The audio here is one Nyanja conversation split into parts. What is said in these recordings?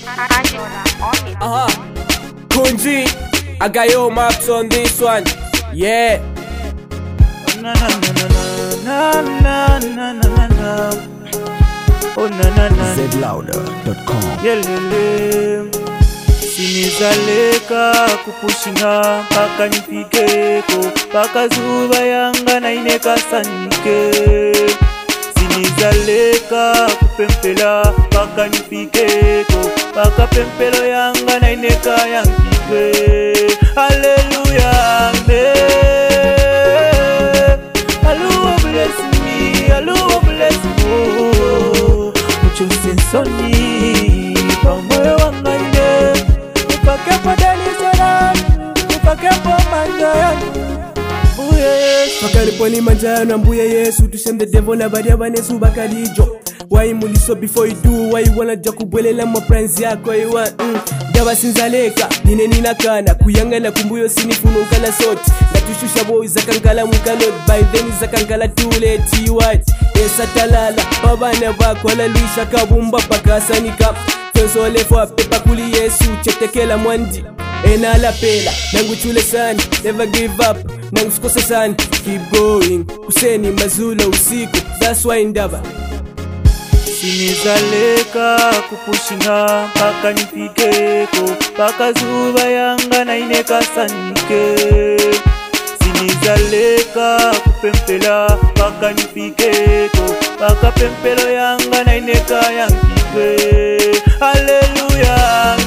Kunji, I got your maps on this one. Yeah. Na na na na na na na na. Oh na na na. zlouder.com. Yelele. Sinizaleka kupushinga mpaka nifikeko, mpaka zuba yanga na ineka sanike. Sinizaleka kupempela mpaka nifikeko, mpaka pempelo yanga na ineka yankikwe. Hallelujah, Alua bless me, Alua bless me. Mucho sensoni pamoyo wanga ine. Pakepo delisera, pakepo manjaya. Pakaliponi manjana mbuye Yesu to shame the devil na badia banesu bakalijo. Why muliso before you do, why you wanna jakubwelela maplans yako you want Daba sinzaleka, nine ninakana kuyangala kumbuyo sinifunu nkala soti. Natushusha boy zakankala mukanot, by then zakankala too late you what. Esa talala, babana bako alaluisha kabumba pakasanika. Tensole fwa pepa kuli Yesu, chetekela mwandi ena la pela, nangu chule sana, never give up, nangu skosa sana, keep going, kuseni mazula usiku, that's why ndaba. Sinizaleka kupushinga mpaka nifikeko, mpaka zuba yanga na ineka sanike. Sinizaleka kupempela mpaka nifikeko, mpaka pempelo yanga na ineka yankikwe. Hallelujah,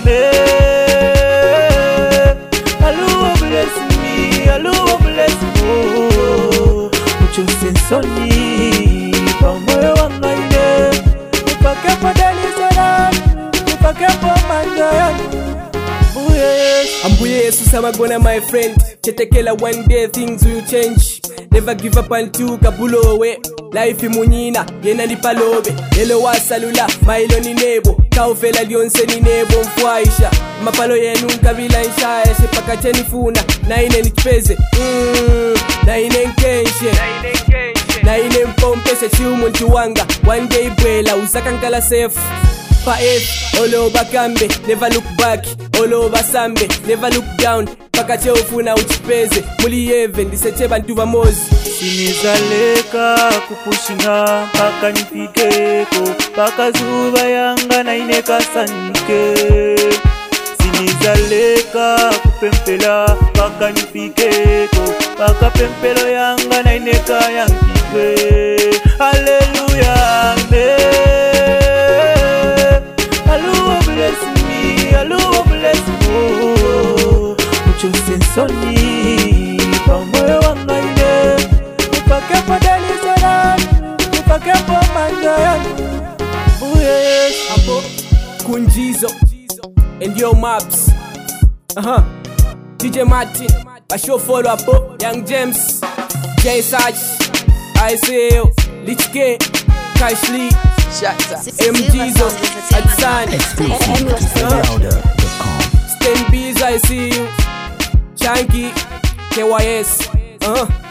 Alua bless me, Alua bless me. Mucho sensoni pamoyo wanga ine. Pakepo delisera, pakepo manjaya. Ambuye Yesu samagona my friend. Chetekela one day things will change. Never give up until kabulo we. Life imunyina, yena lipalobe. Lelo wasalula, mailo ni nebo. Kaufela lionse ni nebo mfuaisha. Mapalo yenu nkabila nshaya. Sepaka cheni funa, na ine nikipeze. Na ine nkenshe. Na ine mpompeshe chiumu ntuwanga. One day bwela, usaka nkala safe. Pa F, all over kambe, never look back. All over sambe, never look down. Paka cheufuna uchipeze, muli heaven, diseche bantu vamozi. Sinizaleka kupushinga mpaka nifikeko, mpaka zuba yanga na ineka sanike. Sinizaleka kupempela mpaka nifikeko, mpaka pempelo yanga na ineka yankikwe. Hallelujah, Alua bless me, Alua bless me. Mucho sensoni pamoyo wanga ine. Pakepo delisera, pakepo manjaya. Apo Kunjizo and your maps. DJ Martin, I show follow up. Young James, J Sarge, ICL, Lich K, Cash Lee, MGzo, Adsan, zlouder.com. Stan Bees, I see you, Chunky, KYS.